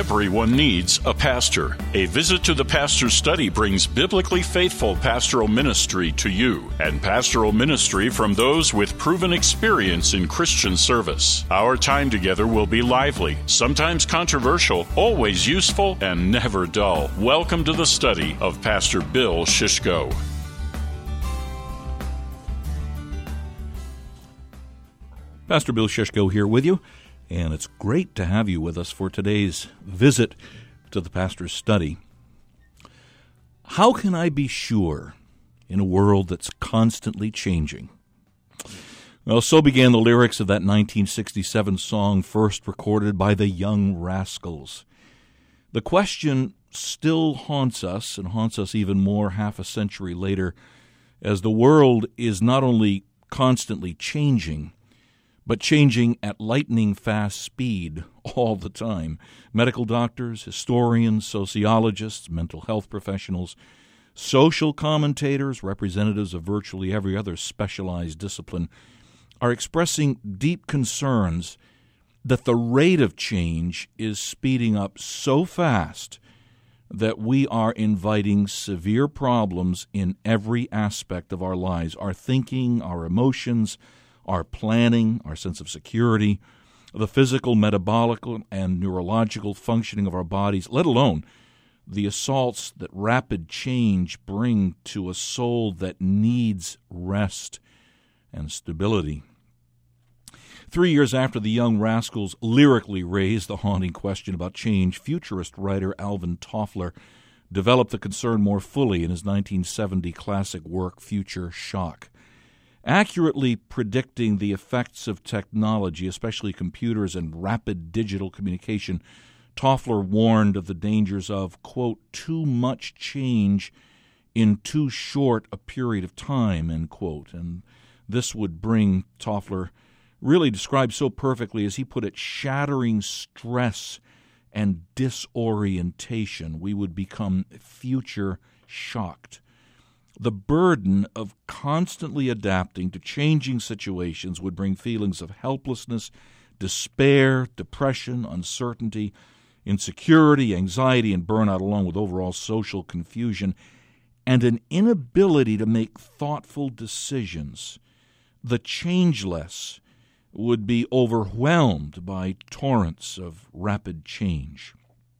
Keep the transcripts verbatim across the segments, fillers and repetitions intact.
Everyone needs a pastor. A visit to the Pastor's Study brings biblically faithful pastoral ministry to you, and pastoral ministry from those with proven experience in Christian service. Our time together will be lively, sometimes controversial, always useful, and never dull. Welcome to the study of Pastor Bill Shishko. Pastor Bill Shishko here with you, and it's great to have you with us for today's visit to the Pastor's Study. How can I be sure in a world that's constantly changing? Well, so began the lyrics of that nineteen sixty-seven song first recorded by the Young Rascals. The question still haunts us, and haunts us even more half a century later, as the world is not only constantly changing, but changing at lightning-fast speed all the time. Medical doctors, historians, sociologists, mental health professionals, social commentators, representatives of virtually every other specialized discipline, are expressing deep concerns that the rate of change is speeding up so fast that we are inviting severe problems in every aspect of our lives, our thinking, our emotions, our planning, our sense of security, the physical, metabolic, and neurological functioning of our bodies, let alone the assaults that rapid change bring to a soul that needs rest and stability. Three years after the Young Rascals lyrically raised the haunting question about change, futurist writer Alvin Toffler developed the concern more fully in his nineteen seventy classic work, Future Shock. Accurately predicting the effects of technology, especially computers and rapid digital communication, Toffler warned of the dangers of, quote, too much change in too short a period of time, end quote. And this would bring, Toffler really described so perfectly, as he put it, shattering stress and disorientation. We would become future shocked. The burden of constantly adapting to changing situations would bring feelings of helplessness, despair, depression, uncertainty, insecurity, anxiety, and burnout, along with overall social confusion, and an inability to make thoughtful decisions. The changeless would be overwhelmed by torrents of rapid change.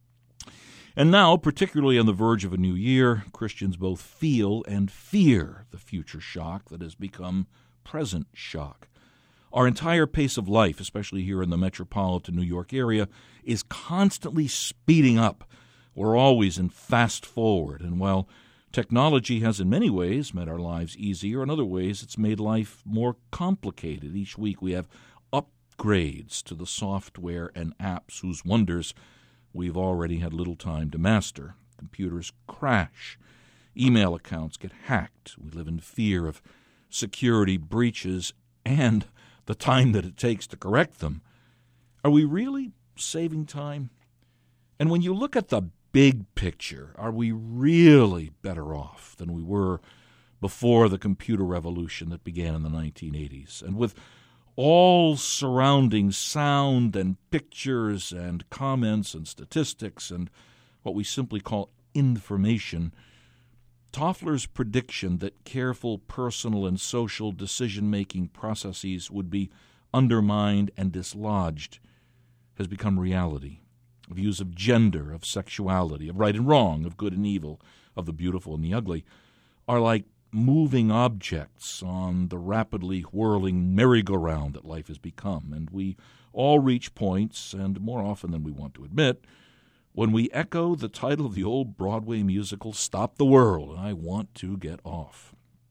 And now, particularly on the verge of a new year, Christians both feel and fear the future shock that has become present shock. Our entire pace of life, especially here in the metropolitan New York area, is constantly speeding up. We're always in fast forward, and while technology has in many ways made our lives easier, in other ways it's made life more complicated. Each week we have upgrades to the software and apps whose wonders we've already had little time to master. Computers crash. Email accounts get hacked. We live in fear of security breaches and the time that it takes to correct them. Are we really saving time? And when you look at the big picture, are we really better off than we were before the computer revolution that began in the nineteen eighties? And with all surrounding sound and pictures and comments and statistics and what we simply call information, Toffler's prediction that careful personal and social decision-making processes would be undermined and dislodged has become reality. Views of gender, of sexuality, of right and wrong, of good and evil, of the beautiful and the ugly, are like moving objects on the rapidly whirling merry-go-round that life has become. And we all reach points, and more often than we want to admit, when we echo the title of the old Broadway musical, Stop the World, and I want to get off.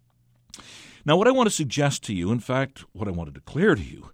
Now, what I want to suggest to you, in fact, what I want to declare to you,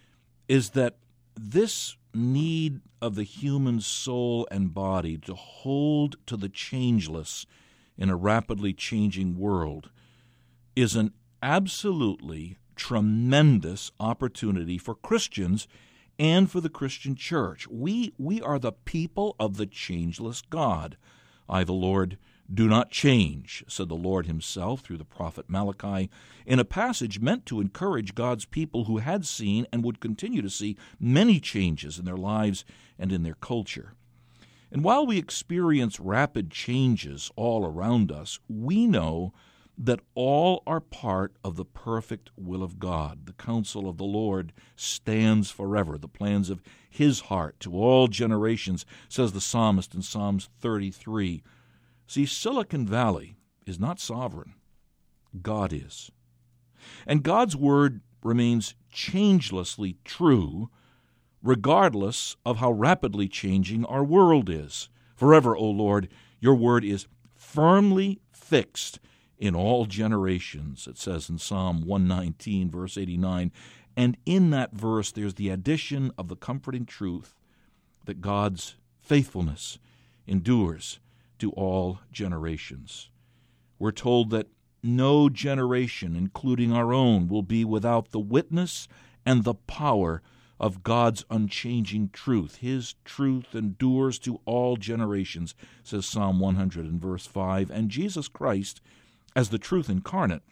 is that this need of the human soul and body to hold to the changeless in a rapidly changing world is an absolutely tremendous opportunity for Christians and for the Christian church. We we are the people of the changeless God. I, the Lord, do not change, said the Lord himself through the prophet Malachi, in a passage meant to encourage God's people who had seen and would continue to see many changes in their lives and in their culture. And while we experience rapid changes all around us, we know that all are part of the perfect will of God. The counsel of the Lord stands forever, the plans of His heart to all generations, says the psalmist in Psalms thirty-three. See, Silicon Valley is not sovereign. God is. And God's word remains changelessly true, regardless of how rapidly changing our world is. Forever, O Lord, your word is firmly fixed in all generations, it says in Psalm one nineteen, verse eighty-nine. And in that verse, there's the addition of the comforting truth that God's faithfulness endures to all generations. We're told that no generation, including our own, will be without the witness and the power of God's unchanging truth. His truth endures to all generations, says Psalm one hundred in verse five. And Jesus Christ, as the truth incarnate,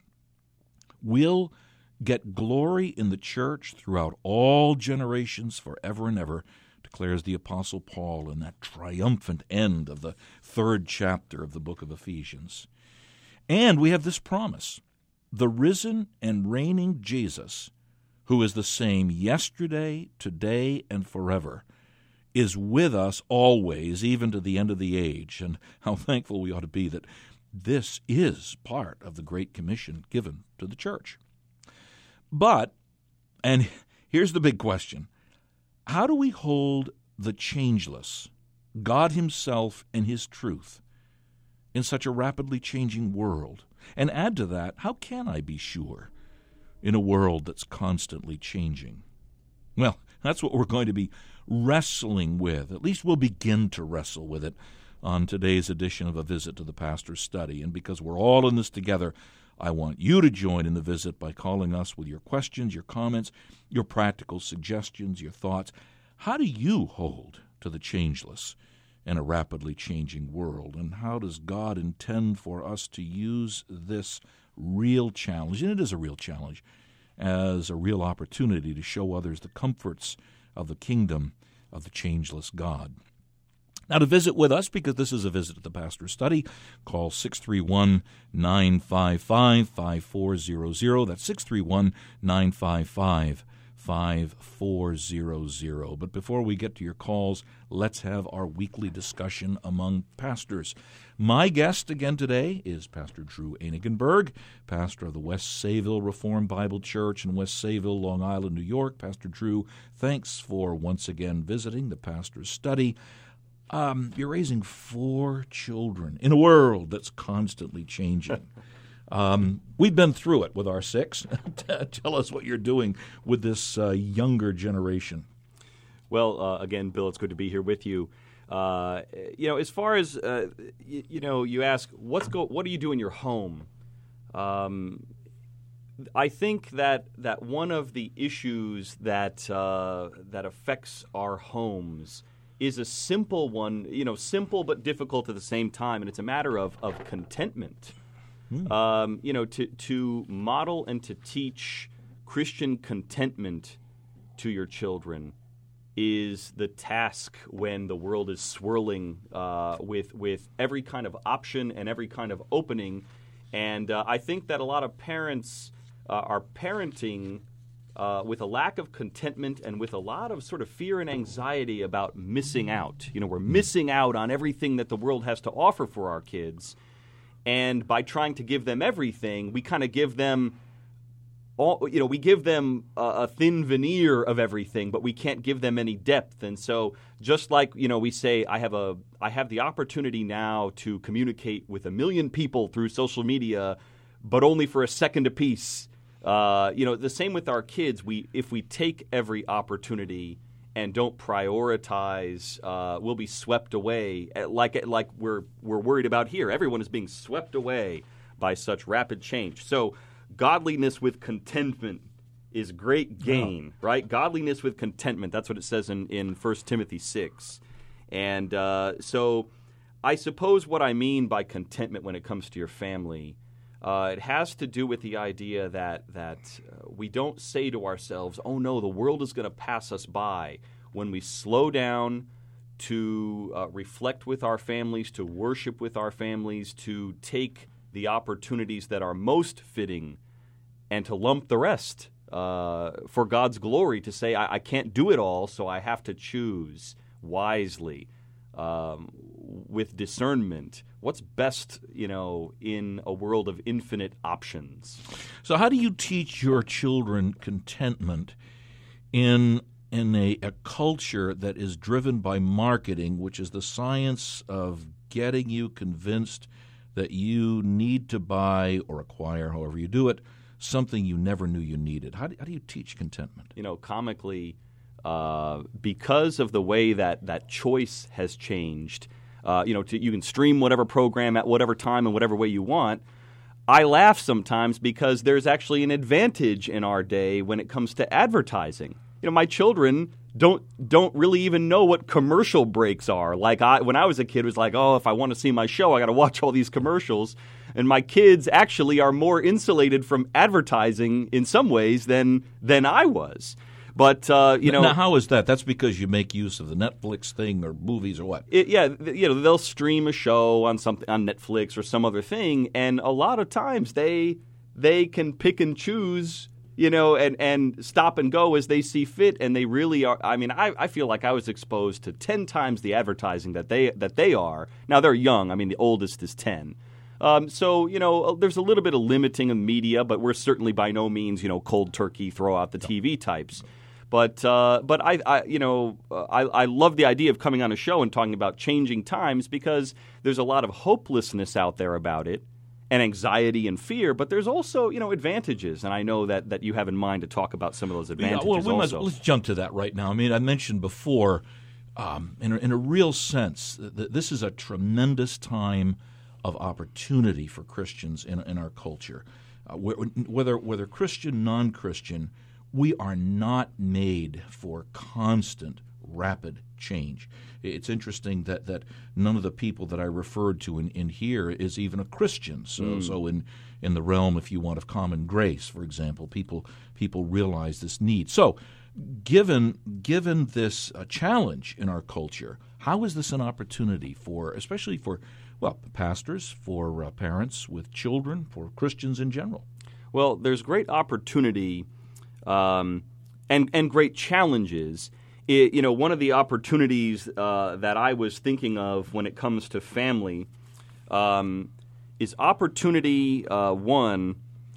will get glory in the church throughout all generations forever and ever, declares the Apostle Paul in that triumphant end of the third chapter of the book of Ephesians. And we have this promise: the risen and reigning Jesus, who is the same yesterday, today, and forever, is with us always, even to the end of the age. And how thankful we ought to be that this is part of the Great Commission given to the church. But, and here's the big question, how do we hold the changeless, God Himself and His truth, in such a rapidly changing world? And add to that, how can I be sure in a world that's constantly changing? Well, that's what we're going to be wrestling with. At least we'll begin to wrestle with it on today's edition of A Visit to the Pastor's Study. And because we're all in this together, I want you to join in the visit by calling us with your questions, your comments, your practical suggestions, your thoughts. How do you hold to the changeless in a rapidly changing world? And how does God intend for us to use this real challenge, and it is a real challenge, as a real opportunity to show others the comforts of the kingdom of the changeless God? Now, to visit with us, because this is a visit to the Pastor's Study, call six three one, nine five five, five four zero zero. That's six three one, nine five five, five four zero zero. But before we get to your calls, let's have our weekly discussion among pastors. My guest again today is Pastor Drew Einigenberg, pastor of the West Sayville Reformed Bible Church in West Sayville, Long Island, New York. Pastor Drew, thanks for once again visiting the Pastor's Study. Um, you're raising four children in a world that's constantly changing. Um, we've been through it with our six. Tell us what you're doing with this uh, younger generation. Well, uh, again, Bill, it's good to be here with you. Uh, you know, as far as, uh, you, you know, you ask, what's go, what do you do in your home? Um, I think that that one of the issues that uh, that affects our homes is a simple one, you know, simple but difficult at the same time, and it's a matter of, of contentment. Mm. Um, you know, to, to model and to teach Christian contentment to your children is the task when the world is swirling uh, with with every kind of option and every kind of opening. And uh, I think that a lot of parents uh, are parenting uh, with a lack of contentment and with a lot of sort of fear and anxiety about missing out. You know, we're missing out on everything that the world has to offer for our kids. And by trying to give them everything, we kind of give them all, you know, we give them a, a thin veneer of everything, but we can't give them any depth. And so just like, you know, we say, I have a, I have the opportunity now to communicate with a million people through social media, but only for a second apiece. Uh, you know, the same with our kids. We, if we take every opportunity and don't prioritize, uh, we'll be swept away. Like, like we're we're worried about here. Everyone is being swept away by such rapid change. So, godliness with contentment is great gain, oh. right? Godliness with contentment. That's what it says in, in First Timothy six. And uh, so I suppose what I mean by contentment when it comes to your family, uh, it has to do with the idea that, that uh, we don't say to ourselves, oh no, the world is going to pass us by. When we slow down, to uh, reflect with our families, to worship with our families, to take the opportunities that are most fitting and to lump the rest uh, for God's glory, to say, I, I can't do it all, so I have to choose wisely, um, with discernment. What's best, you know, in a world of infinite options? So how do you teach your children contentment in in a, a culture that is driven by marketing, which is the science of getting you convinced that you need to buy or acquire, however you do it, something you never knew you needed? How do, how do you teach contentment? You know, comically, uh, because of the way that, that choice has changed, uh, you know, to, you can stream whatever program at whatever time and whatever way you want. I laugh sometimes because there's actually an advantage in our day when it comes to advertising. You know, my children don't don't really even know what commercial breaks are. Like I, when I was a kid, it was like, oh, if I want to see my show, I got to watch all these commercials. And my kids actually are more insulated from advertising in some ways than than I was. But uh, you know, now how is that? That's because you make use of the Netflix thing or movies or what? It, yeah, you know, they'll stream a show on something on Netflix or some other thing, and a lot of times they they can pick and choose. You know, and, and stop and go as they see fit, and they really are. I mean, I, I feel like I was exposed to ten times the advertising that they that they are. Now they're young. I mean, the oldest is ten. Um, so you know, there's a little bit of limiting of media, but we're certainly by no means, you know, cold turkey, throw out the T V types. But uh, but I, I you know I I love the idea of coming on a show and talking about changing times, because there's a lot of hopelessness out there about it, and anxiety and fear, but there's also, you know, advantages, and I know that, that you have in mind to talk about some of those advantages yeah, well, we also. Must, let's jump to that right now. I mean, I mentioned before, um, in, a, in a real sense, that this is a tremendous time of opportunity for Christians in, in our culture. Uh, whether whether Christian, non-Christian, we are not made for constant, rapid change. It's interesting that, that none of the people that I referred to in, in here is even a Christian. So mm. so in, in the realm, if you want, of common grace, for example, people people realize this need. So given given this uh, challenge in our culture, how is this an opportunity for, especially for, well, pastors, for uh, parents with children, for Christians in general? Well, there's great opportunity um, and and great challenges. It, you know, one of the opportunities uh, that I was thinking of when it comes to family um, is opportunity, uh, one,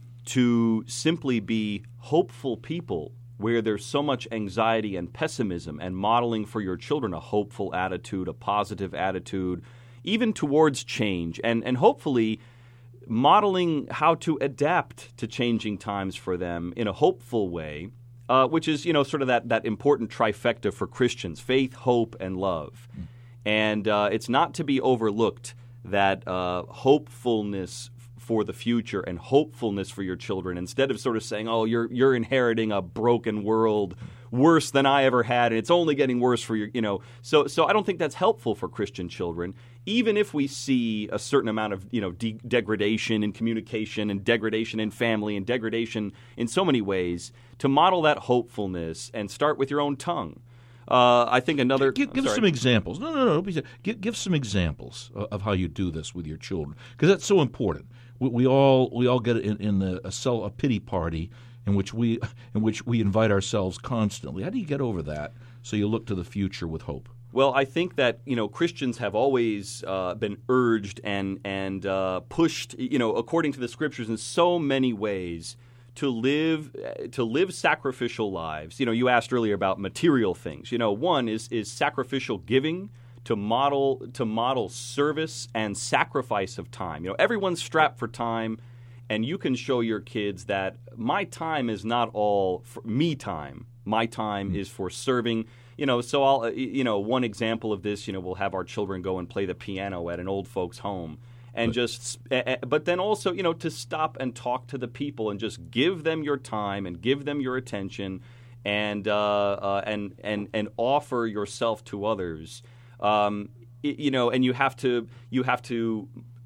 to simply be hopeful people where there's so much anxiety and pessimism, and modeling for your children a hopeful attitude, a positive attitude, even towards change, and, and hopefully modeling how to adapt to changing times for them in a hopeful way. Uh, which is, you know, sort of that, that important trifecta for Christians: faith, hope, and love. Mm. And uh, it's not to be overlooked that uh, hopefulness for the future and hopefulness for your children, instead of sort of saying, oh, you're you're inheriting a broken world worse than I ever had, and it's only getting worse for your, you know. So so I don't think that's helpful for Christian children, even if we see a certain amount of, you know, de- degradation in communication and degradation in family and degradation in so many ways, to model that hopefulness and start with your own tongue. Uh, I think another... Give, give us some examples. No, no, no. Give, give some examples of how you do this with your children, because that's so important. We, we all we all get in, in the, a, cell, a pity party in which we in which we invite ourselves constantly. How do you get over that so you look to the future with hope? Well, I think that, you know, Christians have always uh, been urged and and uh, pushed, you know, according to the Scriptures in so many ways, to live to live sacrificial lives. You know, you asked earlier about material things. You know, one is is sacrificial giving, to model to model service and sacrifice of time. You know, everyone's strapped for time, and you can show your kids that my time is not all for me time. My time mm-hmm. is for serving. You know, so I'll, you know, one example of this, you know, we'll have our children go and play the piano at an old folks' home, and but, just, but then also, you know, to stop and talk to the people and just give them your time and give them your attention, and uh, uh, and and and offer yourself to others. Um, you know, and you have to you have to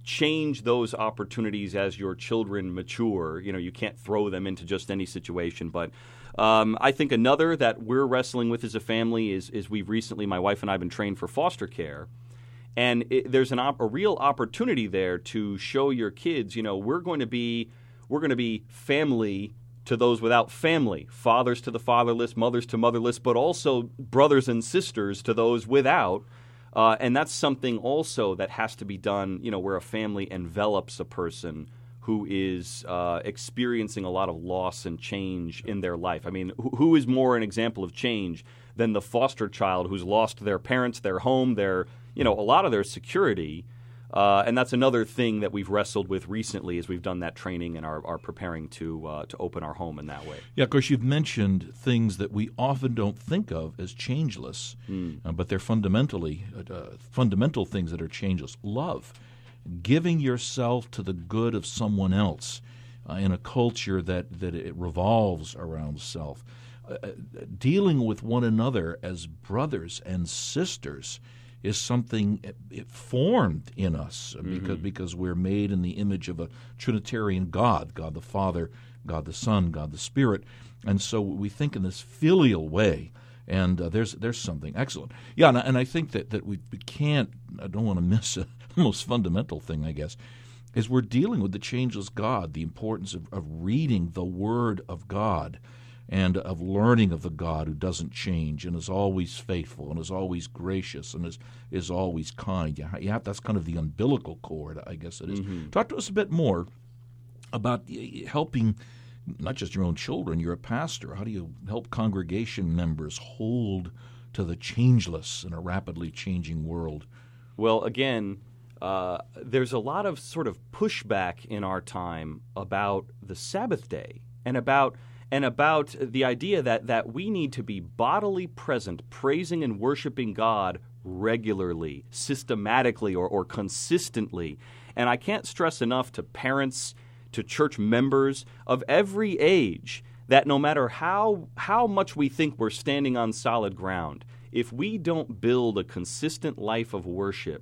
change those opportunities as your children mature. You know, you can't throw them into just any situation. But um, I think another that we're wrestling with as a family is, is we've recently, my wife and I have been trained for foster care. And it, there's an op- a real opportunity there to show your kids, you know, we're going to be we're going to be family to those without family, fathers to the fatherless, mothers to motherless, but also brothers and sisters to those without. Uh, and that's something also that has to be done, you know, where a family envelops a person who is uh, experiencing a lot of loss and change in their life. I mean, who, who is more an example of change than the foster child who's lost their parents, their home, their, you know, a lot of their security? Uh, and that's another thing that we've wrestled with recently as we've done that training and are, are preparing to uh, to open our home in that way. Yeah, of course, you've mentioned things that we often don't think of as changeless, mm. uh, but they're fundamentally uh, fundamental things that are changeless. Love, giving yourself to the good of someone else uh, in a culture that, that it revolves around self. Uh, dealing with one another as brothers and sisters is something it, it formed in us because mm-hmm. because we're made in the image of a Trinitarian God, God the Father, God the Son, God the Spirit, and so we think in this filial way. And uh, there's there's something excellent, yeah. And, and I think that that we, we can't. I don't want to miss a, the most fundamental thing, I guess, is we're dealing with the changeless God. The importance of, of reading the Word of God, and of learning of the God who doesn't change and is always faithful and is always gracious and is is always kind. You have, that's kind of the umbilical cord, I guess it is. Mm-hmm. Talk to us a bit more about helping not just your own children. You're a pastor. How do you help congregation members hold to the changeless in a rapidly changing world? Well, again, uh, there's a lot of sort of pushback in our time about the Sabbath day and about and about the idea that, that we need to be bodily present, praising and worshiping God regularly, systematically, or, or consistently. And I can't stress enough to parents, to church members of every age, that no matter how how much we think we're standing on solid ground, if we don't build a consistent life of worship,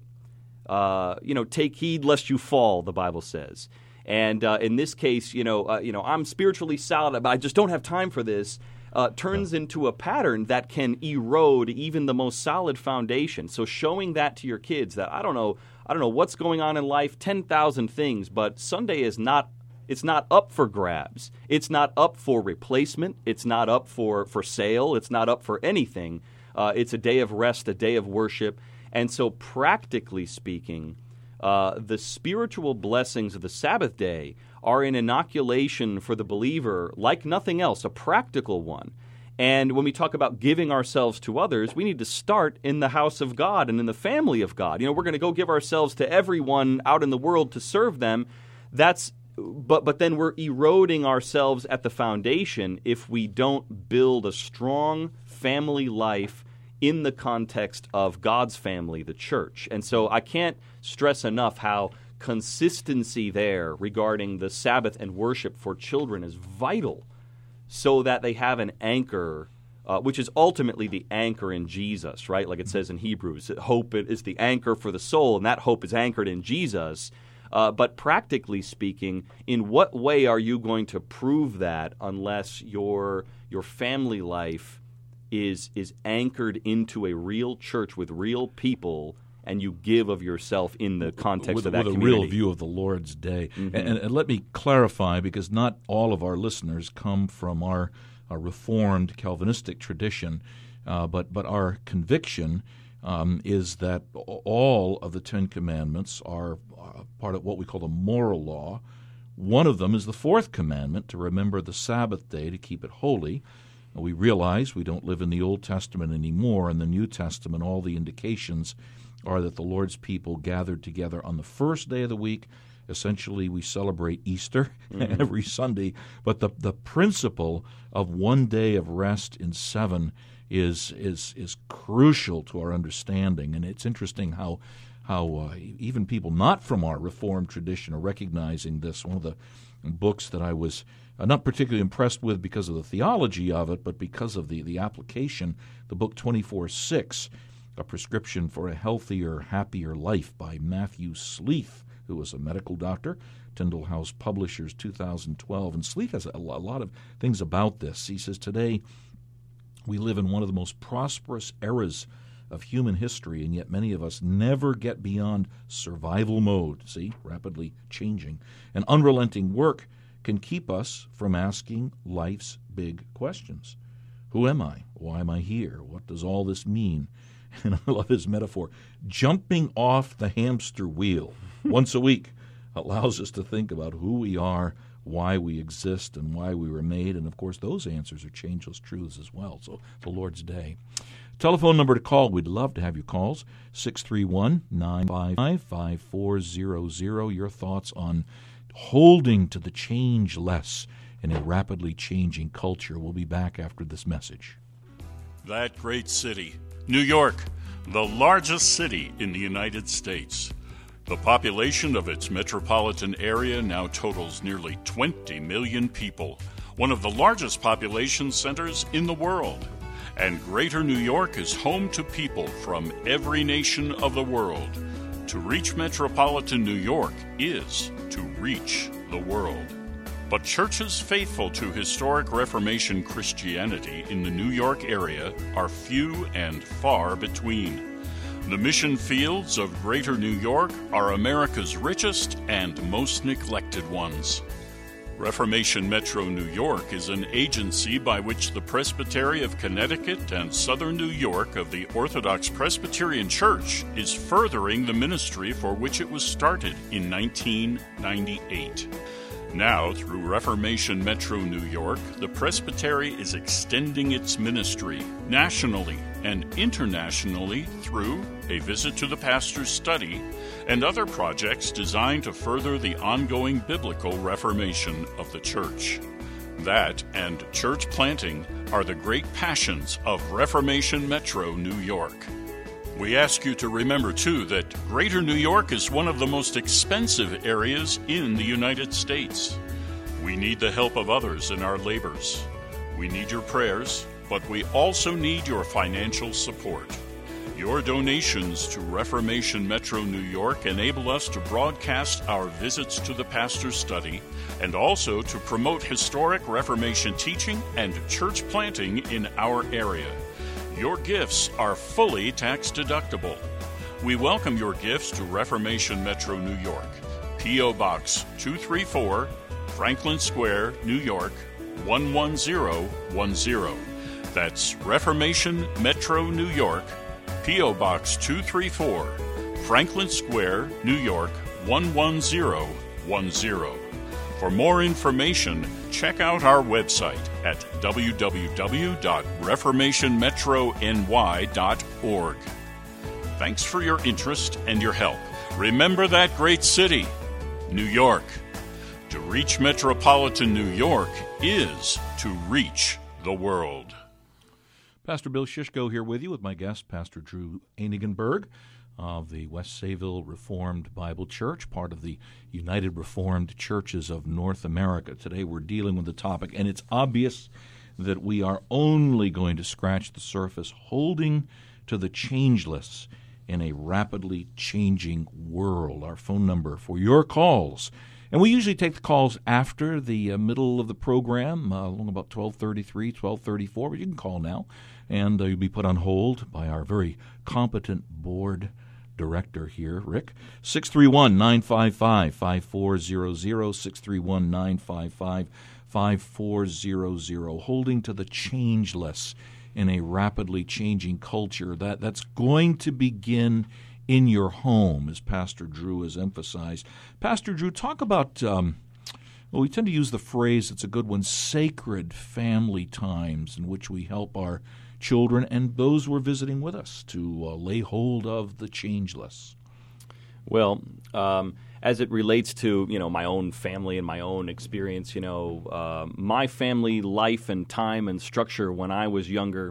uh, you know, take heed lest you fall, the Bible says. And uh, in this case, you know, uh, you know, I'm spiritually solid, but I just don't have time for this. Uh, turns into a pattern that can erode even the most solid foundation. So showing that to your kids that I don't know, I don't know what's going on in life, ten thousand things, but Sunday is not. It's not up for grabs. It's not up for replacement. It's not up for, for sale. It's not up for anything. Uh, it's a day of rest, a day of worship, and so practically speaking, Uh, the spiritual blessings of the Sabbath day are an inoculation for the believer like nothing else, a practical one. And when we talk about giving ourselves to others, we need to start in the house of God and in the family of God. You know, we're going to go give ourselves to everyone out in the world to serve them. That's but but then we're eroding ourselves at the foundation if we don't build a strong family life in the context of God's family, the church. And so I can't stress enough how consistency there regarding the Sabbath and worship for children is vital so that they have an anchor, uh, which is ultimately the anchor in Jesus, right? Like it says in Hebrews, hope is the anchor for the soul, and that hope is anchored in Jesus. Uh, but practically speaking, in what way are you going to prove that unless your your family life is is anchored into a real church with real people, and you give of yourself in the context with, of that with community? With a real view of the Lord's day. Mm-hmm. And, and let me clarify, because not all of our listeners come from our, our Reformed Calvinistic tradition, uh, but, but our conviction um, is that all of the Ten Commandments are uh, part of what we call the moral law. One of them is the fourth commandment, to remember the Sabbath day, to keep it holy. We realize we don't live in the Old Testament anymore. In the New Testament, all the indications are that the Lord's people gathered together on the first day of the week. Essentially, we celebrate Easter mm-hmm. every Sunday. But the, the principle of one day of rest in seven is is is crucial to our understanding. And it's interesting how how uh, even people not from our Reformed tradition are recognizing this. One of the books that I was Uh, not particularly impressed with because of the theology of it, but because of the, the application, the book twenty-four six, A Prescription for a Healthier, Happier Life by Matthew Sleeth, who was a medical doctor, Tyndall House Publishers, two thousand twelve. And Sleet has a lot of things about this. He says, today we live in one of the most prosperous eras of human history, and yet many of us never get beyond survival mode. See, rapidly changing. And unrelenting work can keep us from asking life's big questions. Who am I? Why am I here? What does all this mean? And I love his metaphor. Jumping off the hamster wheel once a week allows us to think about who we are, why we exist, and why we were made. And, of course, those answers are changeless truths as well. So the Lord's Day. Telephone number to call. We'd love to have your calls, six three one, nine five five, five four zero zero. Your thoughts on holding to the changeless in a rapidly changing culture. We'll be back after this message. That great city, New York, the largest city in the United States. The population of its metropolitan area now totals nearly twenty million people, one of the largest population centers in the world. And Greater New York is home to people from every nation of the world. To reach metropolitan New York is to reach the world. But churches faithful to historic Reformation Christianity in the New York area are few and far between. The mission fields of Greater New York are America's richest and most neglected ones. Reformation Metro New York is an agency by which the Presbytery of Connecticut and Southern New York of the Orthodox Presbyterian Church is furthering the ministry for which it was started in nineteen ninety-eight. Now, through Reformation Metro New York, the Presbytery is extending its ministry nationally and internationally through a visit to the pastor's study and other projects designed to further the ongoing biblical reformation of the church. That and church planting are the great passions of Reformation Metro New York. We ask you to remember, too, that Greater New York is one of the most expensive areas in the United States. We need the help of others in our labors. We need your prayers, but we also need your financial support. Your donations to Reformation Metro New York enable us to broadcast our visits to the pastor's study and also to promote historic Reformation teaching and church planting in our area. Your gifts are fully tax-deductible. We welcome your gifts to Reformation Metro New York, P O. Box two thirty-four, Franklin Square, New York, one one zero one zero. That's Reformation Metro New York, P O. Box two thirty-four, Franklin Square, New York, one one zero one zero. For more information, check out our website at w w w dot reformation metro n y dot org. Thanks for your interest and your help. Remember that great city, New York. To reach metropolitan New York is to reach the world. Pastor Bill Shishko here with you with my guest, Pastor Drew Einigenberg of the West Sayville Reformed Bible Church, part of the United Reformed Churches of North America. Today we're dealing with the topic, and it's obvious that we are only going to scratch the surface, holding to the changeless in a rapidly changing world. Our phone number for your calls. And we usually take the calls after the uh, middle of the program, uh, along about twelve thirty-three, twelve thirty-four, but you can call now, and uh, you'll be put on hold by our very competent board director here, Rick. six three one, nine five five, five four zero zero, six three one, nine five five, five four zero zero, holding to the changeless in a rapidly changing culture. That That's going to begin in your home, as Pastor Drew has emphasized. Pastor Drew, talk about, um, well, we tend to use the phrase, it's a good one, sacred family times in which we help our children and those who are visiting with us to uh, lay hold of the changeless. Well, um, as it relates to, you know, my own family and my own experience, you know, uh, my family life and time and structure when I was younger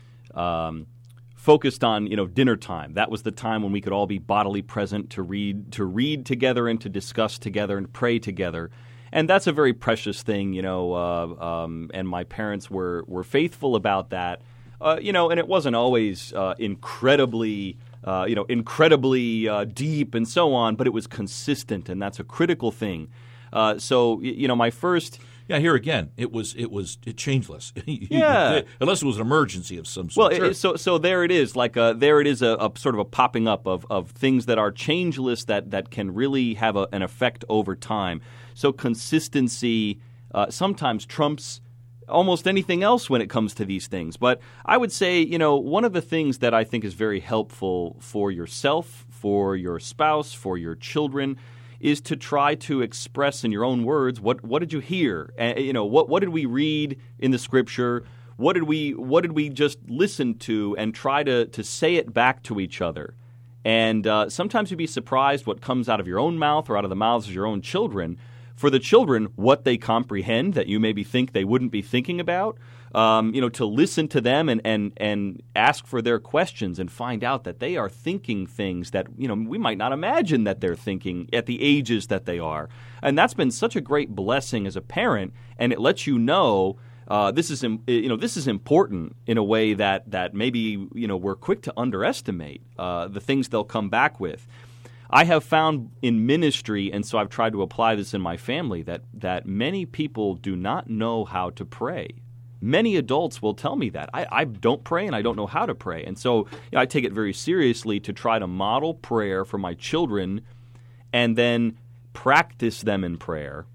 um, focused on, you know, dinner time. That was the time when we could all be bodily present to read, to read together and to discuss together and pray together. And that's a very precious thing, you know, uh, um, and my parents were, were faithful about that. Uh, you know, and it wasn't always uh, incredibly uh, you know, incredibly uh, deep and so on, but it was consistent, and that's a critical thing. Uh, so, you know, my first... Yeah, here again, it was it was it changeless. Yeah, unless it was an emergency of some sort. Well, Sure. it, so so there it is. Like a, there it is, a, a sort of a popping up of, of things that are changeless that, that can really have a, an effect over time. So consistency uh, sometimes trumps almost anything else when it comes to these things. But I would say, you know, one of the things that I think is very helpful for yourself, for your spouse, for your children, is to try to express in your own words what what did you hear? Uh, you know, what what did we read in the Scripture? What did we what did we just listen to, and try to to say it back to each other? And uh, sometimes you'd be surprised what comes out of your own mouth or out of the mouths of your own children. For the children, what they comprehend that you maybe think they wouldn't be thinking about. Um, you know, to listen to them and, and, and ask for their questions and find out that they are thinking things that, you know, we might not imagine that they're thinking at the ages that they are. And that's been such a great blessing as a parent, and it lets you know uh, this is, you know, this is important in a way that, that maybe, you know, we're quick to underestimate uh, the things they'll come back with. I have found in ministry, and so I've tried to apply this in my family, that that many people do not know how to pray. Many adults will tell me that. I, I don't pray and I don't know how to pray. And so you know, I take it very seriously to try to model prayer for my children and then practice them in prayer.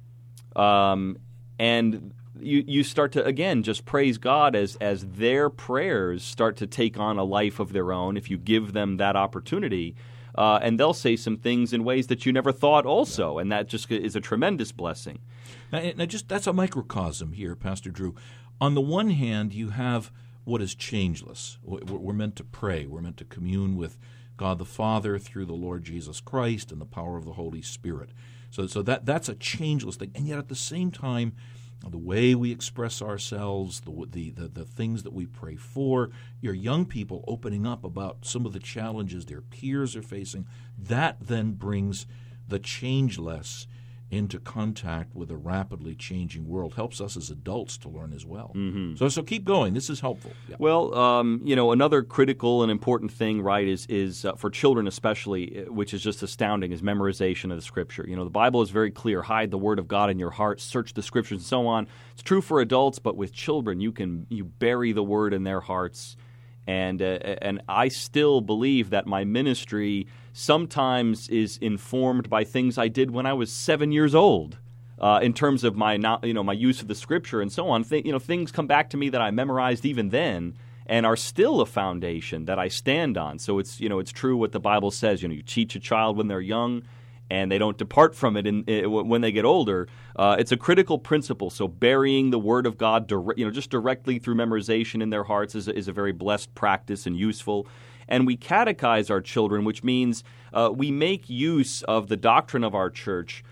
Um, and you, you start to, again, just praise God as, as their prayers start to take on a life of their own if you give them that opportunity. Uh, and they'll say some things in ways that you never thought also, and that just is a tremendous blessing. Now, now just that's a microcosm here, Pastor Drew. On the one hand, you have what is changeless. We're meant to pray. We're meant to commune with God the Father through the Lord Jesus Christ and the power of the Holy Spirit. So, so that that's a changeless thing. And yet at the same time, the way we express ourselves, the, the the the things that we pray for, your young people opening up about some of the challenges their peers are facing, that then brings the changeless into contact with a rapidly changing world, helps us as adults to learn as well. Mm-hmm. So, so keep going. This is helpful. Yeah. Well, um, you know, another critical and important thing, right, is is uh, for children especially, which is just astounding, is memorization of the Scripture. You know, the Bible is very clear: hide the Word of God in your heart, search the Scriptures, and so on. It's true for adults, but with children, you can you bury the Word in their hearts. And uh, and I still believe that my ministry sometimes is informed by things I did when I was seven years old, uh, in terms of my not, you know my use of the Scripture and so on. Th- you know, things come back to me that I memorized even then, and are still a foundation that I stand on. So it's you know it's true what the Bible says. You know, you teach a child when they're young, and they don't depart from it in, in, when they get older. Uh, it's a critical principle. So burying the Word of God, dire- you know, just directly through memorization in their hearts is a, is a very blessed practice and useful. And we catechize our children, which means uh, we make use of the doctrine of our church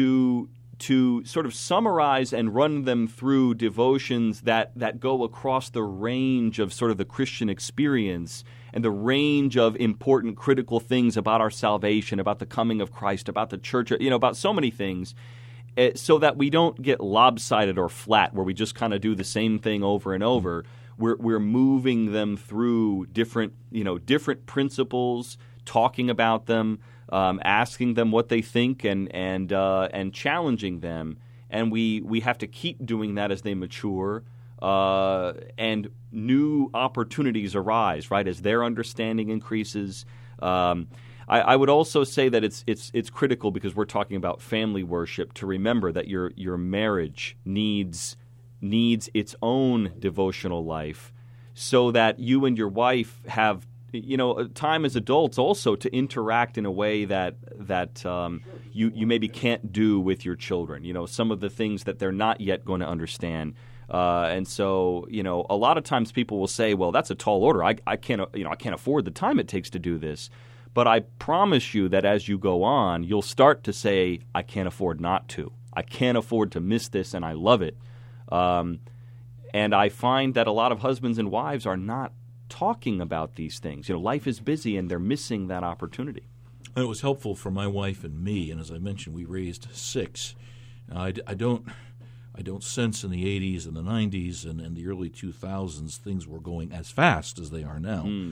to to sort of summarize and run them through devotions that, that go across the range of sort of the Christian experience and the range of important critical things about our salvation, about the coming of Christ, about the church, you know, about so many things, uh, so that we don't get lopsided or flat where we just kind of do the same thing over and over. We're we're moving them through different, you know, different principles, talking about them, um, asking them what they think, and and uh, and challenging them. And we we have to keep doing that as they mature. Uh, and new opportunities arise, right, as their understanding increases. Um, I, I would also say that it's it's it's critical, because we're talking about family worship, to remember that your your marriage needs needs its own devotional life, so that you and your wife have you know time as adults also to interact in a way that that um, you you maybe can't do with your children. You know, some of the things that they're not yet going to understand. Uh, and so, you know, a lot of times people will say, well, that's a tall order. I, I can't, you know, I can't afford the time it takes to do this. But I promise you that as you go on, you'll start to say, I can't afford not to. I can't afford to miss this, and I love it. Um, and I find that a lot of husbands and wives are not talking about these things. You know, life is busy, and they're missing that opportunity. And it was helpful for my wife and me, and as I mentioned, we raised six. Now, I, I don't... I don't sense in the eighties and the nineties and, and the early two thousands things were going as fast as they are now. Mm.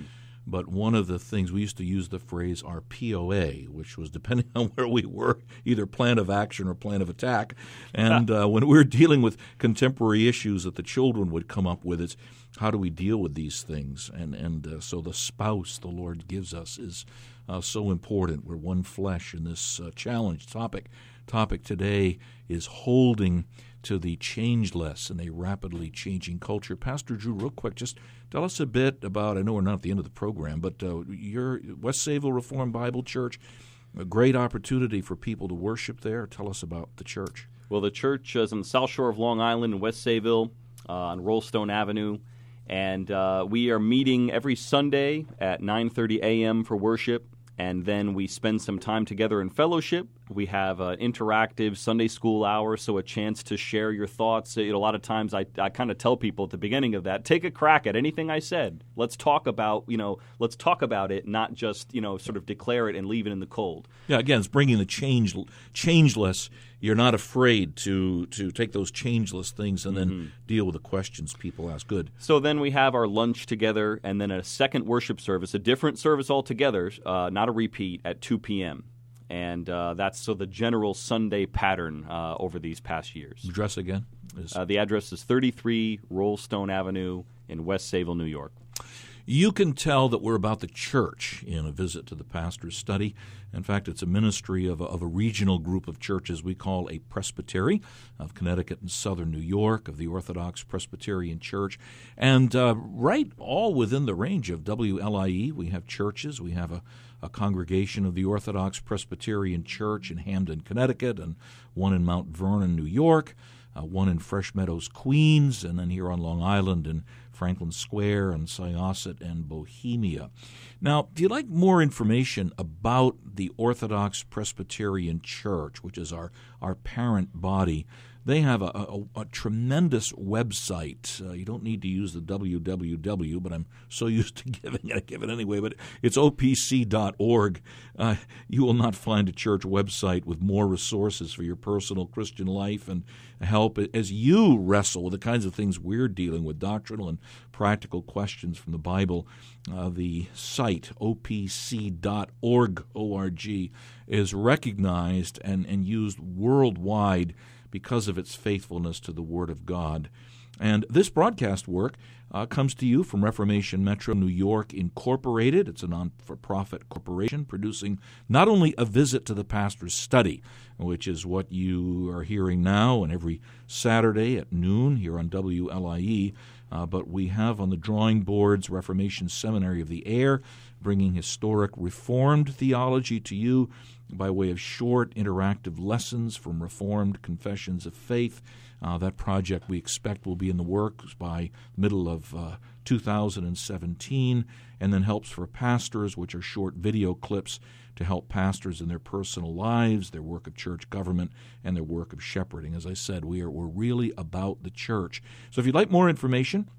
but one of the things, we used to use the phrase our P O A, which was depending on where we were, either plan of action or plan of attack. And uh, when we were dealing with contemporary issues that the children would come up with, it's how do we deal with these things? And, and uh, so the spouse the Lord gives us is uh, so important. We're one flesh in this uh, challenge topic. Topic today is holding to the changeless in a rapidly changing culture. Pastor Drew, real quick, just tell us a bit about, I know we're not at the end of the program, but uh, your West Sayville Reformed Bible Church, a great opportunity for people to worship there. Tell us about the church. Well, the church is on the south shore of Long Island in West Sayville uh, on Rollstone Avenue, and uh, we are meeting every Sunday at nine thirty a.m. for worship. And then we spend some time together in fellowship. We have an interactive Sunday school hour, so a chance to share your thoughts. You know, a lot of times I, I kind of tell people at the beginning of that, take a crack at anything I said. Let's talk about, you know, let's talk about it, not just, you know, sort of declare it and leave it in the cold. Yeah, again, it's bringing the change, changeless. You're not afraid to to take those changeless things and then mm-hmm. deal with the questions people ask. Good. So then we have our lunch together and then a second worship service, a different service altogether, uh, not a repeat, at two p.m. And uh, that's so the general Sunday pattern uh, over these past years. Address again? Is... Uh, the address is thirty-three Rollstone Avenue in West Sayville, New York. You can tell that we're about the church in a visit to the pastor's study. In fact, it's a ministry of a, of a regional group of churches we call a presbytery of Connecticut and southern New York, of the Orthodox Presbyterian Church. And uh, right all within the range of W L I E, we have churches. We have a, a congregation of the Orthodox Presbyterian Church in Hamden, Connecticut, and one in Mount Vernon, New York, uh, one in Fresh Meadows, Queens, and then here on Long Island in Franklin Square and Syosset and Bohemia. Now, if you'd like more information about the Orthodox Presbyterian Church, which is our, our parent body, they have a, a, a tremendous website. Uh, you don't need to use the W W W, but I'm so used to giving it, I give it anyway, but it's O P C dot org. Uh, you will not find a church website with more resources for your personal Christian life and help as you wrestle with the kinds of things we're dealing with, doctrinal and practical questions from the Bible. Uh, the site, O P C dot org, O R G, is recognized and, and used worldwide because of its faithfulness to the Word of God. And this broadcast work uh, comes to you from Reformation Metro New York Incorporated. It's a non-for-profit corporation producing not only a visit to the pastor's study, which is what you are hearing now and every Saturday at noon here on W L I E, uh, but we have on the drawing boards Reformation Seminary of the Air, bringing historic Reformed theology to you by way of short interactive lessons from Reformed confessions of faith. Uh, that project we expect will be in the works by middle of uh, two thousand seventeen, and then Helps for Pastors, which are short video clips to help pastors in their personal lives, their work of church government, and their work of shepherding. As I said, we are, we're really about the church. So if you'd like more information,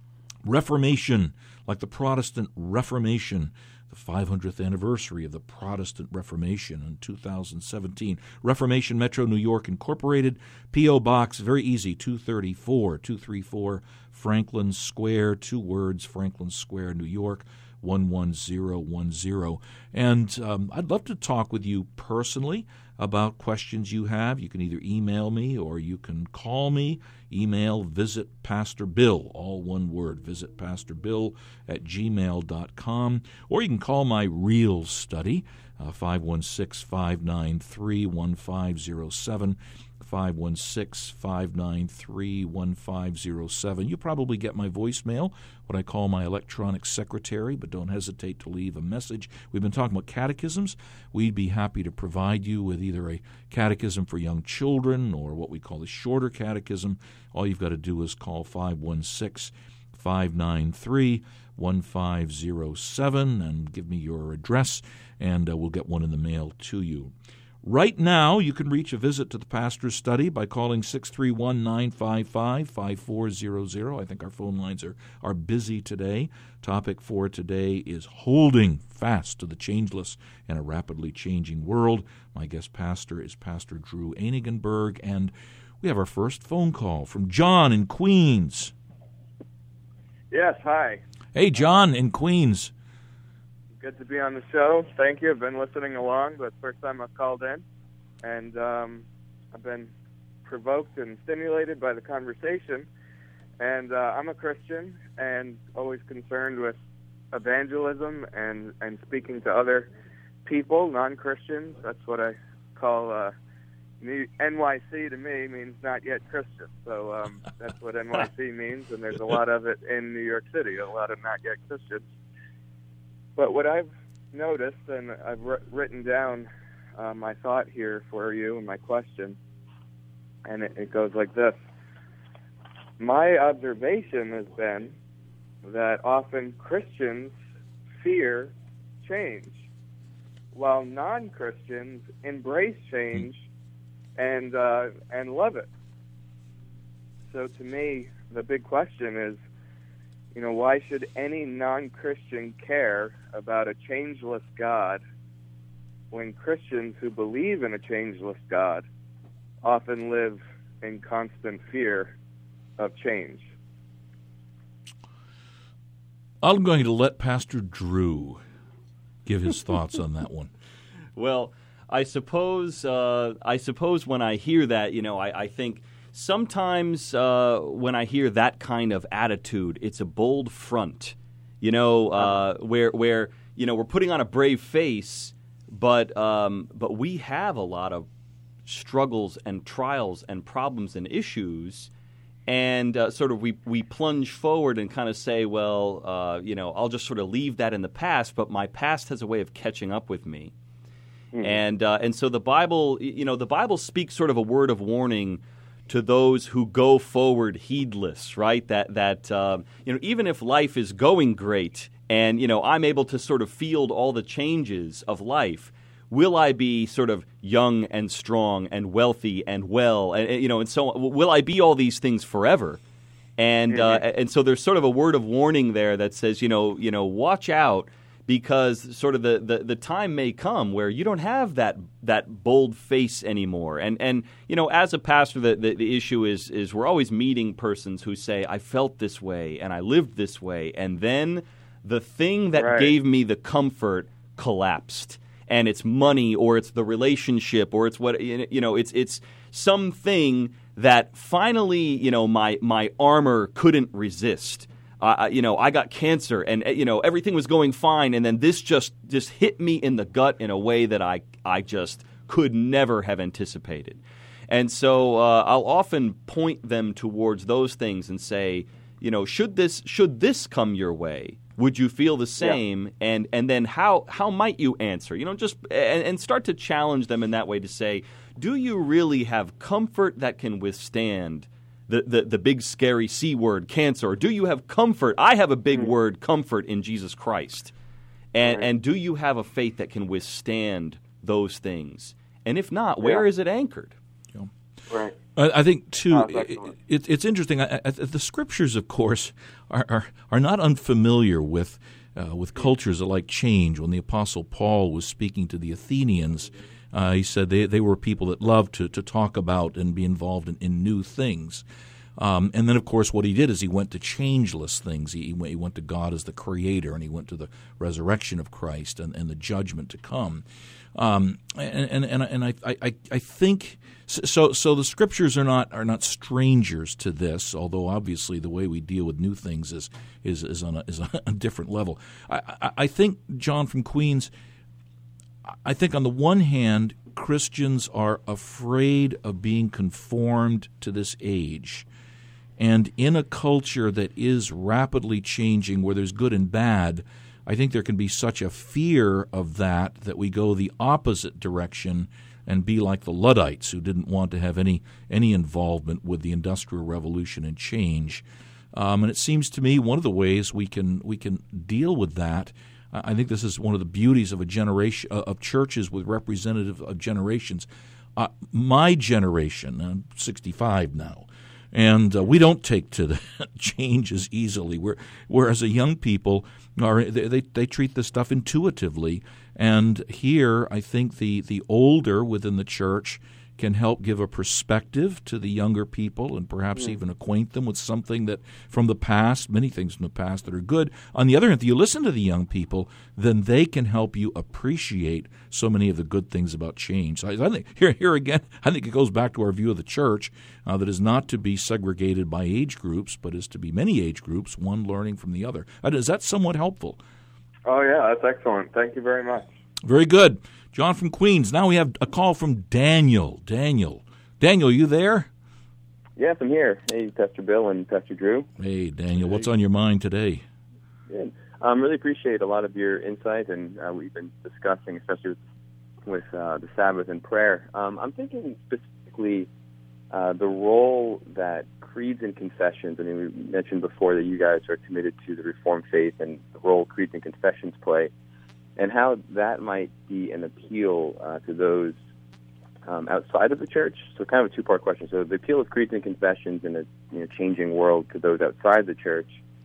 Reformation, like the Protestant Reformation, the five hundredth anniversary of the Protestant Reformation in two thousand seventeen. Reformation Metro New York Incorporated, P O. Box, very easy, two thirty-four, two thirty-four Franklin Square, two words, Franklin Square, New York, one one zero one zero. And um, I'd love to talk with you personally about questions you have. You can either email me or you can call me. Email visit Pastor Bill, all one word, visit Pastor Bill at gmail dot com. Or you can call my real study, uh, five one six, five nine three, one five zero seven, five one six, five nine three, one five zero seven. You probably get my voicemail, what I call my electronic secretary, but don't hesitate to leave a message. We've been talking about catechisms. We'd be happy to provide you with either a catechism for young children or what we call a shorter catechism. All you've got to do is call five one six, five nine three, one five zero seven and give me your address, and uh, we'll get one in the mail to you. Right now, you can reach a visit to the pastor's study by calling six three one, nine five five, five four zero zero. I think our phone lines are, are busy today. Topic for today is holding fast to the changeless in a rapidly changing world. My guest pastor is Pastor Drew Einigenberg, and we have our first phone call from John in Queens. Yes, hi. Hey, John in Queens. Good to be on the show. Thank you. I've been listening along, but first time I've called in. And um, I've been provoked and stimulated by the conversation. And uh, I'm a Christian and always concerned with evangelism and, and speaking to other people, non-Christians. That's what I call uh, N Y C to me means not yet Christian. So um, that's what N Y C means, and there's a lot of it in New York City, a lot of not yet Christians. But what I've noticed, and I've r- written down uh, my thought here for you and my question, and it, it goes like this. My observation has been that often Christians fear change, while non-Christians embrace change and uh, and love it. So to me, the big question is, you know, why should any non-Christian care about a changeless God when Christians who believe in a changeless God often live in constant fear of change? I'm going to let Pastor Drew give his thoughts on that one. Well, I suppose uh, I suppose when I hear that, you know, I, I think sometimes uh, when I hear that kind of attitude, it's a bold front, you know, uh, where where you know we're putting on a brave face, but um, but we have a lot of struggles and trials and problems and issues. And uh, sort of we, we plunge forward and kind of say, well, uh, you know, I'll just sort of leave that in the past, but my past has a way of catching up with me. Mm. And uh, and so the Bible, you know, the Bible speaks sort of a word of warning to those who go forward heedless, right? That, that uh, you know, even if life is going great and, you know, I'm able to sort of field all the changes of life, will I be sort of young and strong and wealthy and well, and you know, and so on? Will I be all these things forever? And mm-hmm. uh, and so there's sort of a word of warning there that says, you know, you know, watch out, because sort of the, the, the time may come where you don't have that that bold face anymore. And and you know, as a pastor, the, the, the issue is is we're always meeting persons who say, I felt this way and I lived this way, and then the thing that right. gave me the comfort collapsed. And it's money, or it's the relationship, or it's what, you know, it's it's something that finally, you know, my my armor couldn't resist. Uh, you know, I got cancer, and you know, everything was going fine, and then this just just hit me in the gut in a way that I I just could never have anticipated. And so uh, I'll often point them towards those things and say, you know, should this should this come your way, would you feel the same? Yeah. And and then how how might you answer? You know, just and, and start to challenge them in that way to say, do you really have comfort that can withstand the the, the big scary C word, cancer? Or do you have comfort? I have a big mm-hmm. word, comfort, in Jesus Christ. And right. and do you have a faith that can withstand those things? And if not, where yeah. is it anchored? Yeah. Right. I think, too, oh, it, it, it's interesting. I, I, the Scriptures, of course, are are, are not unfamiliar with uh, with cultures that like change. When the Apostle Paul was speaking to the Athenians, uh, he said they, they were people that loved to, to talk about and be involved in, in new things. Um, and then, of course, what he did is he went to changeless things. He, he went to God as the Creator, and he went to the resurrection of Christ and, and the judgment to come. Um, and and and I I I think so. So the Scriptures are not are not strangers to this. Although obviously the way we deal with new things is is is on a, is on a different level. I, I I think, John from Queens, I think on the one hand, Christians are afraid of being conformed to this age. And in a culture that is rapidly changing, where there's good and bad, I think there can be such a fear of that that we go the opposite direction and be like the Luddites, who didn't want to have any any involvement with the Industrial Revolution and change. Um, and it seems to me one of the ways we can we can deal with that. I think this is one of the beauties of a generation of churches with representative of generations. Uh, my generation, I'm sixty-five now. And uh, we don't take to the changes easily. We're, whereas the young people are, they, they they treat this stuff intuitively. And here, I think the the older within the church can help give a perspective to the younger people and perhaps mm. even acquaint them with something that from the past, many things from the past that are good. On the other hand, if you listen to the young people, then they can help you appreciate so many of the good things about change. So I, I think here, here again, I think it goes back to our view of the church uh, that is not to be segregated by age groups, but is to be many age groups, one learning from the other. Uh, is that somewhat helpful? Oh, yeah, that's excellent. Thank you very much. Very good. John from Queens. Now we have a call from Daniel. Daniel. Daniel, you there? Yes, I'm here. Hey, Pastor Bill and Pastor Drew. Hey, Daniel. What's on your mind today? Good. I um, really appreciate a lot of your insight, and uh, we've been discussing, especially with, with uh, the Sabbath and prayer. Um, I'm thinking specifically uh, the role that creeds and confessions, I mean, we mentioned before that you guys are committed to the Reformed faith and the role creeds and confessions play, and how that might be an appeal uh, to those um, outside of the church. So kind of a two-part question. So the appeal of creeds and confessions in a you know, changing world to those outside the church,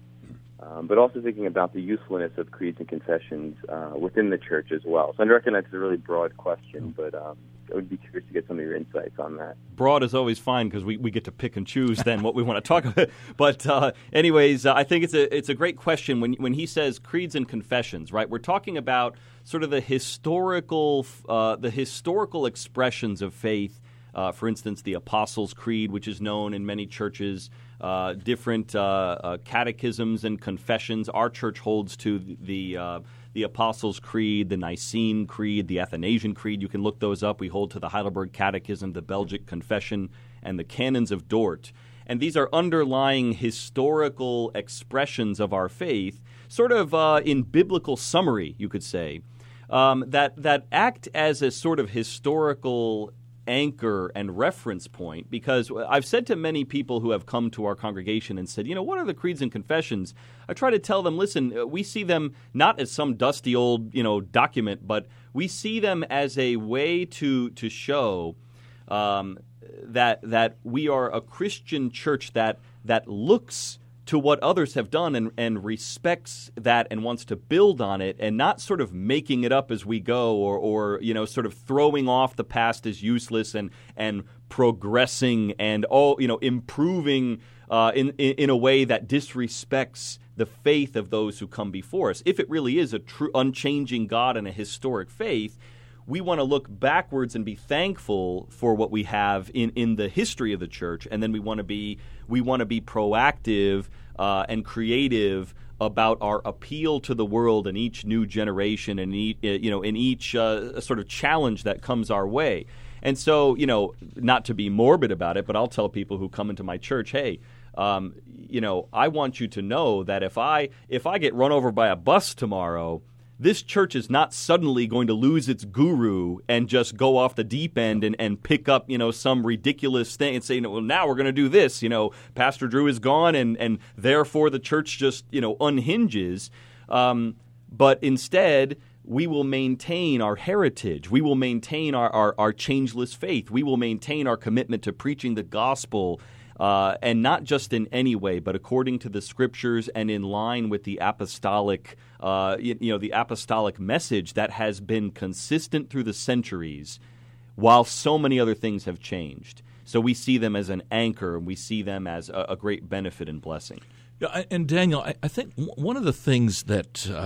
um, but also thinking about the usefulness of creeds and confessions uh, within the church as well. So I recognize it's a really broad question, but um, I would be curious to get some of your insights on that. Broad is always fine because we, we get to pick and choose then what we want to talk about. But uh, anyways, uh, I think it's a it's a great question when when he says creeds and confessions, right? We're talking about sort of the historical uh, the historical expressions of faith. Uh, for instance, the Apostles' Creed, which is known in many churches, uh, different uh, uh, catechisms and confessions. Our church holds to the the, uh, the Apostles' Creed, the Nicene Creed, the Athanasian Creed. You can look those up. We hold to the Heidelberg Catechism, the Belgic Confession, and the Canons of Dort. And these are underlying historical expressions of our faith, sort of uh, in biblical summary, you could say, um, that that act as a sort of historical anchor and reference point, because I've said to many people who have come to our congregation and said, you know, what are the creeds and confessions? I try to tell them, listen, we see them not as some dusty old, you know, document, but we see them as a way to to show um, that that we are a Christian church that that looks to what others have done and, and respects that and wants to build on it, and not sort of making it up as we go, or, or you know, sort of throwing off the past as useless and and progressing and all you know improving uh, in, in in a way that disrespects the faith of those who come before us. If it really is a true unchanging God and a historic faith, we want to look backwards and be thankful for what we have in, in the history of the church, and then we want to be we want to be proactive uh, and creative about our appeal to the world in each new generation and each, you know in each uh, sort of challenge that comes our way. And so, you know, not to be morbid about it, but I'll tell people who come into my church, hey, um, you know, I want you to know that if I if I get run over by a bus tomorrow, this church is not suddenly going to lose its guru and just go off the deep end and, and pick up, you know, some ridiculous thing and say, well, now we're going to do this. You know, Pastor Drew is gone and, and therefore the church just, you know, unhinges. Um, but instead, we will maintain our heritage. We will maintain our, our, our changeless faith. We will maintain our commitment to preaching the gospel, uh, and not just in any way, but according to the Scriptures and in line with the apostolic, uh, you, you know, the apostolic message that has been consistent through the centuries, while so many other things have changed. So we see them as an anchor, and we see them as a, a great benefit and blessing. Yeah, and Daniel, I, I think one of the things that uh,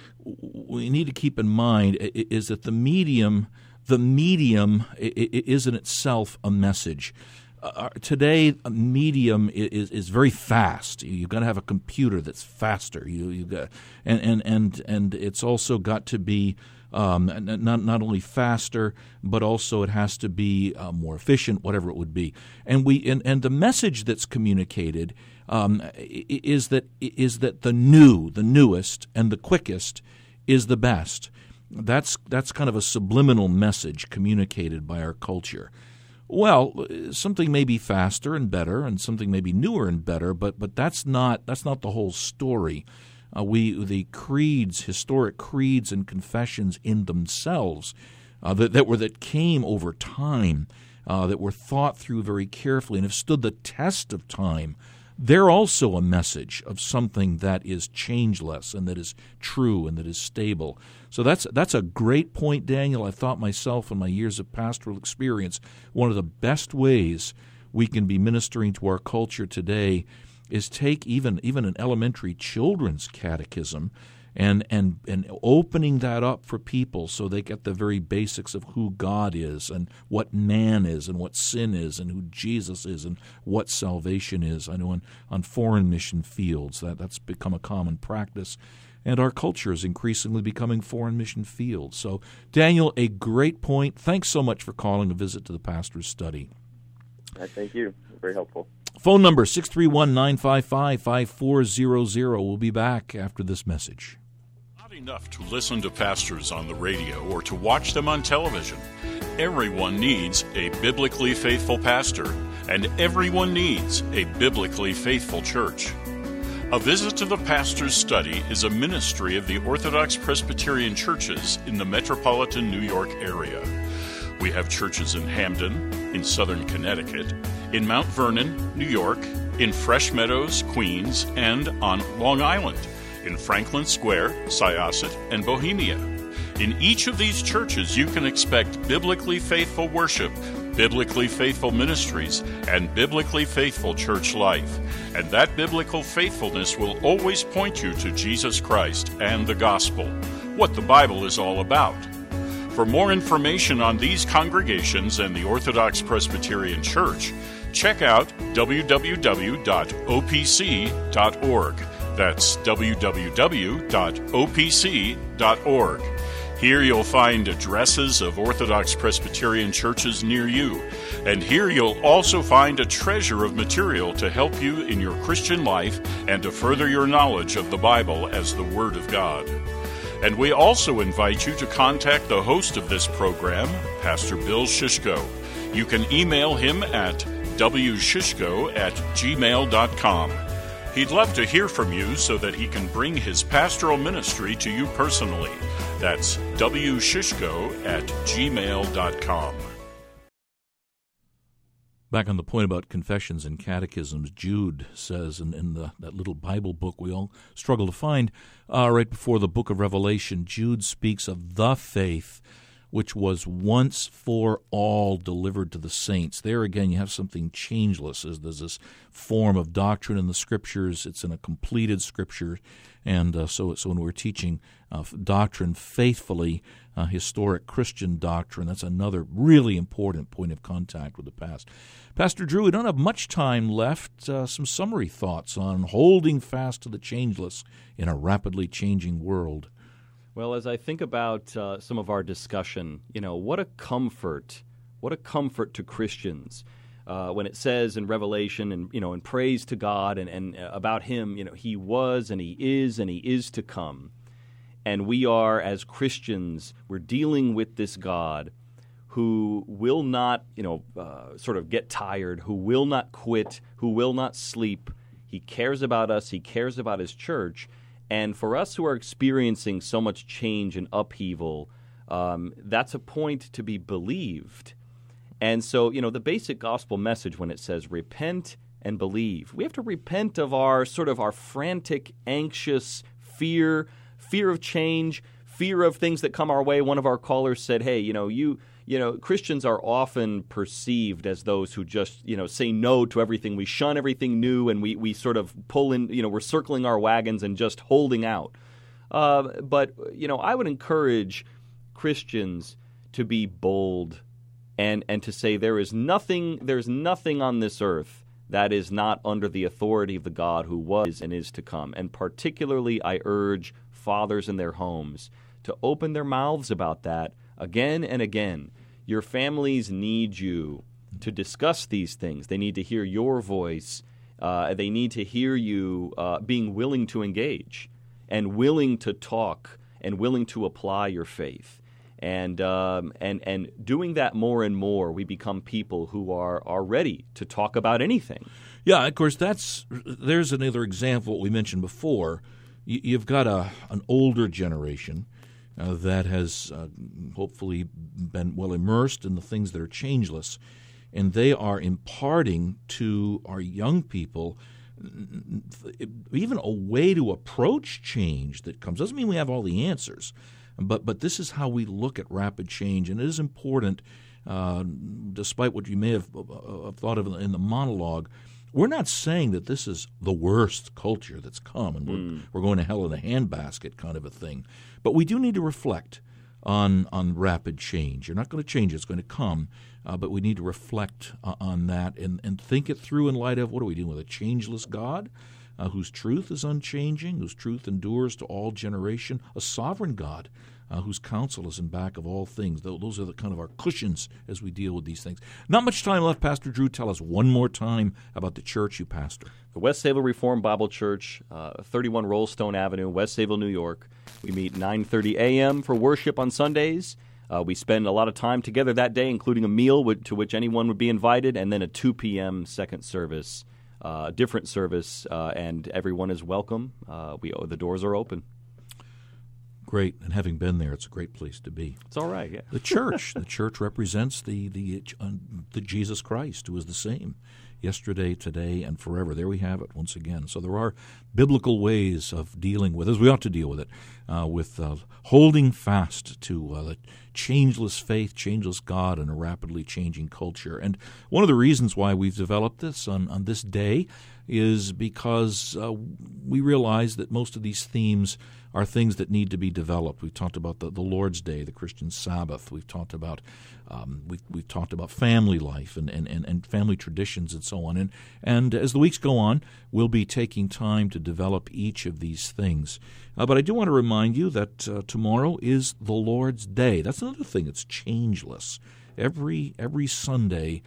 we need to keep in mind is that the medium, the medium is in itself a message. Uh, today, a medium is is very fast. You've got to have a computer that's faster. You you got and and and and it's also got to be um, not not only faster, but also it has to be uh, more efficient, whatever it would be. And we and, and the message that's communicated um, is that is that the new, the newest, and the quickest is the best. That's that's kind of a subliminal message communicated by our culture. Well, something may be faster and better, and something may be newer and better, but but that's not that's not the whole story. Uh, we the creeds, historic creeds and confessions in themselves, uh, that that were that came over time, uh, that were thought through very carefully and have stood the test of time. they're also a message of something that is changeless and that is true and that is stable. So that's that's a great point, Daniel. I thought myself in my years of pastoral experience, one of the best ways we can be ministering to our culture today is take even even an elementary children's catechism and and and opening that up for people so they get the very basics of who God is and what man is and what sin is and who Jesus is and what salvation is. I know on, on foreign mission fields that, that's become a common practice, and our culture is increasingly becoming foreign mission fields. So, Daniel, a great point. Thanks so much for calling a visit to the Pastor's Study. Uh, thank you. Very helpful. Phone number six three one, nine five five, five four zero zero. We'll be back after this message. Not enough to listen to pastors on the radio or to watch them on television. Everyone needs a biblically faithful pastor, and everyone needs a biblically faithful church. A Visit to the Pastor's Study is a ministry of the Orthodox Presbyterian churches in the metropolitan New York area. We have churches in Hamden, in southern Connecticut, in Mount Vernon, New York, in Fresh Meadows, Queens, and on Long Island, in Franklin Square, Syosset, and Bohemia. In each of these churches, you can expect biblically faithful worship, biblically faithful ministries, and biblically faithful church life. And that biblical faithfulness will always point you to Jesus Christ and the gospel, what the Bible is all about. For more information on these congregations and the Orthodox Presbyterian Church, check out w w w dot o p c dot org. That's w w w dot o p c dot org. Here you'll find addresses of Orthodox Presbyterian churches near you, and here you'll also find a treasure of material to help you in your Christian life and to further your knowledge of the Bible as the Word of God. And we also invite you to contact the host of this program, Pastor Bill Shishko. You can email him at w shishko at gmail dot com. He'd love to hear from you so that he can bring his pastoral ministry to you personally. That's w shishko at gmail dot com. Back on the point about confessions and catechisms, Jude says in, in the, that little Bible book we all struggle to find, uh, right before the book of Revelation, Jude speaks of the faith which was once for all delivered to the saints. There again, you have something changeless. There's this form of doctrine in the Scriptures. It's in a completed Scripture. And uh, so, so when we're teaching uh, doctrine faithfully, uh, historic Christian doctrine, that's another really important point of contact with the past. Pastor Drew, we don't have much time left. Uh, some summary thoughts on holding fast to the changeless in a rapidly changing world. Well, as I think about uh, some of our discussion, you know, what a comfort, what a comfort to Christians uh, when it says in Revelation and, you know, in praise to God and, and uh, about Him, you know, He was and He is and He is to come. And we are, as Christians, we're dealing with this God who will not, you know, uh, sort of get tired, who will not quit, who will not sleep. He cares about us. He cares about His church. And for us who are experiencing so much change and upheaval, um, that's a point to be believed. And so, you know, the basic gospel message when it says repent and believe, we have to repent of our sort of our frantic, anxious fear, fear of change, fear of things that come our way. One of our callers said, hey, you know, you... You know, Christians are often perceived as those who just, you know, say no to everything. We shun everything new, and we, we sort of pull in, you know, we're circling our wagons and just holding out. Uh, but, you know, I would encourage Christians to be bold and, and to say there is nothing, there's nothing on this earth that is not under the authority of the God who was and is to come. And particularly, I urge fathers in their homes to open their mouths about that again and again. Your families need you to discuss these things. They need to hear your voice. Uh, they need to hear you uh, being willing to engage and willing to talk and willing to apply your faith. And um, and and doing that more and more, we become people who are, are ready to talk about anything. Yeah, of course, that's there's another example what we mentioned before. You, you've got a an older generation Uh, that has uh, hopefully been well immersed in the things that are changeless, and they are imparting to our young people even a way to approach change that comes. Doesn't mean we have all the answers, but but this is how we look at rapid change, and it is important, uh, despite what you may have uh, thought of in the monologue. We're not saying that this is the worst culture that's come and we're, mm. we're going to hell in a handbasket kind of a thing. But we do need to reflect on on rapid change. You're not going to change it. It's going to come. Uh, but we need to reflect uh, on that and, and think it through in light of what are we doing with a changeless God uh, whose truth is unchanging, whose truth endures to all generation, a sovereign God Uh, whose counsel is in back of all things. Those are the kind of our cushions as we deal with these things. Not much time left, Pastor Drew. Tell us one more time about the church you pastor. The West Sayville Reformed Bible Church, uh, thirty-one Rollstone Avenue, West Sayville, New York. We meet nine thirty a.m. for worship on Sundays. Uh, we spend a lot of time together that day, including a meal w- to which anyone would be invited, and then a two p.m. second service, uh, a different service, uh, and everyone is welcome. Uh, we The doors are open. Great, and having been there, it's a great place to be. It's all right, yeah. The church, the church represents the the uh, the Jesus Christ, who is the same yesterday, today, and forever. There we have it once again. So there are biblical ways of dealing with, as we ought to deal with it, uh, with uh, holding fast to uh, the changeless faith, changeless God, in a rapidly changing culture. And one of the reasons why we've developed this on, on this day is because uh, we realize that most of these themes are things that need to be developed. We've talked about the, the Lord's Day, the Christian Sabbath. We've talked about um, we've, we've talked about family life and, and, and, and family traditions and so on. And and as the weeks go on, we'll be taking time to develop each of these things. Uh, but I do want to remind you that uh, tomorrow is the Lord's Day. That's another thing that's changeless. Every every Sunday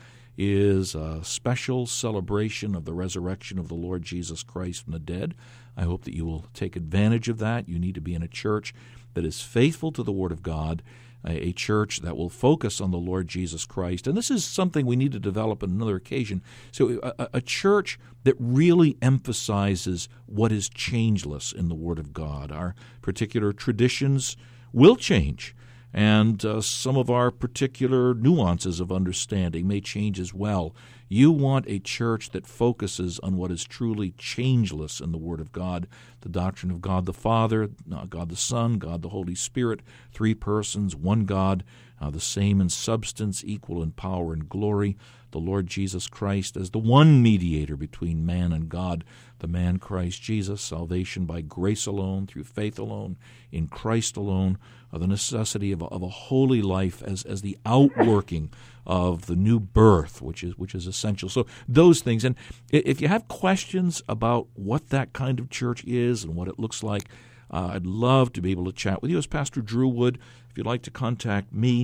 is a special celebration of the resurrection of the Lord Jesus Christ from the dead. I hope that you will take advantage of that. You need to be in a church that is faithful to the Word of God, a, a church that will focus on the Lord Jesus Christ. And this is something we need to develop on another occasion. So a, a church that really emphasizes what is changeless in the Word of God. Our particular traditions will change, and uh, some of our particular nuances of understanding may change as well. You want a church that focuses on what is truly changeless in the Word of God, the doctrine of God the Father, God the Son, God the Holy Spirit, three persons, one God, uh, the same in substance, equal in power and glory, the Lord Jesus Christ as the one mediator between man and God, the man Christ Jesus, salvation by grace alone, through faith alone, in Christ alone, uh, the necessity of a, of a holy life as, as the outworking of the new birth, which is which is essential. So those things. And if you have questions about what that kind of church is and what it looks like, uh, I'd love to be able to chat with you, as Pastor Drew would. If you'd like to contact me,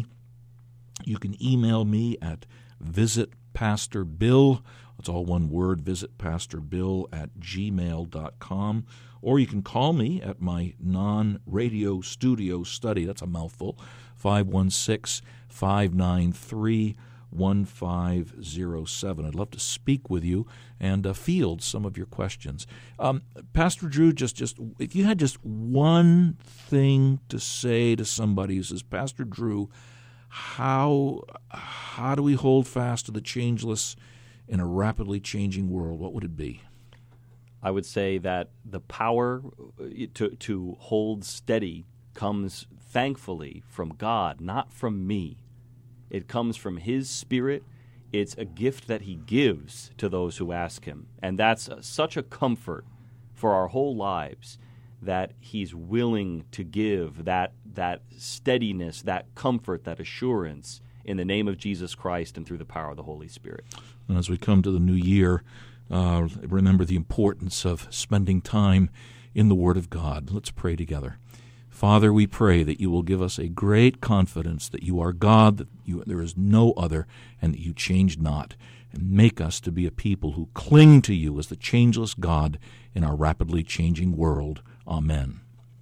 you can email me at visit pastor bill. It's all one word, visit pastor bill at gmail dot com. Or you can call me at my non-radio studio study. That's a mouthful. five one six, five nine three, one five zero seven. I'd love to speak with you and uh, field some of your questions. Um, Pastor Drew, just, just if you had just one thing to say to somebody who says, Pastor Drew, how how do we hold fast to the changeless in a rapidly changing world, what would it be? I would say that the power to to hold steady comes thankfully from God, not from me. It comes from His Spirit. It's a gift that He gives to those who ask Him. And that's such a comfort for our whole lives, that He's willing to give that that steadiness, that comfort, that assurance in the name of Jesus Christ and through the power of the Holy Spirit. And as we come to the new year, uh, remember the importance of spending time in the Word of God. Let's pray together. Father, we pray that you will give us a great confidence that you are God, that you, there is no other, and that you change not. And make us to be a people who cling to you as the changeless God in our rapidly changing world. Amen.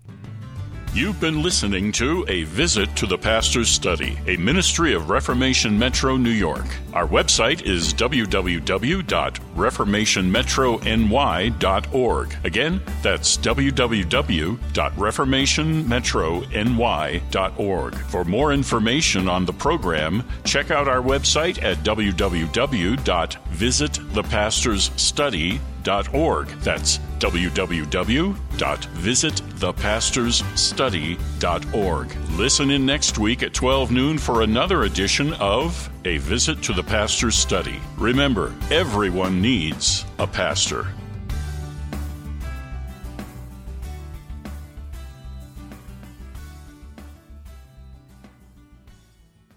You've been listening to A Visit to the Pastor's Study, a ministry of Reformation Metro New York. Our website is w w w dot reformation metro n y dot org. Again, that's w w w dot reformation metro n y dot org. For more information on the program, check out our website at w w w dot visit the pastors study dot org. That's w w w dot visit the pastors study dot org. Listen in next week at twelve noon for another edition of A Visit to the Pastor's Study. Remember, everyone needs a pastor.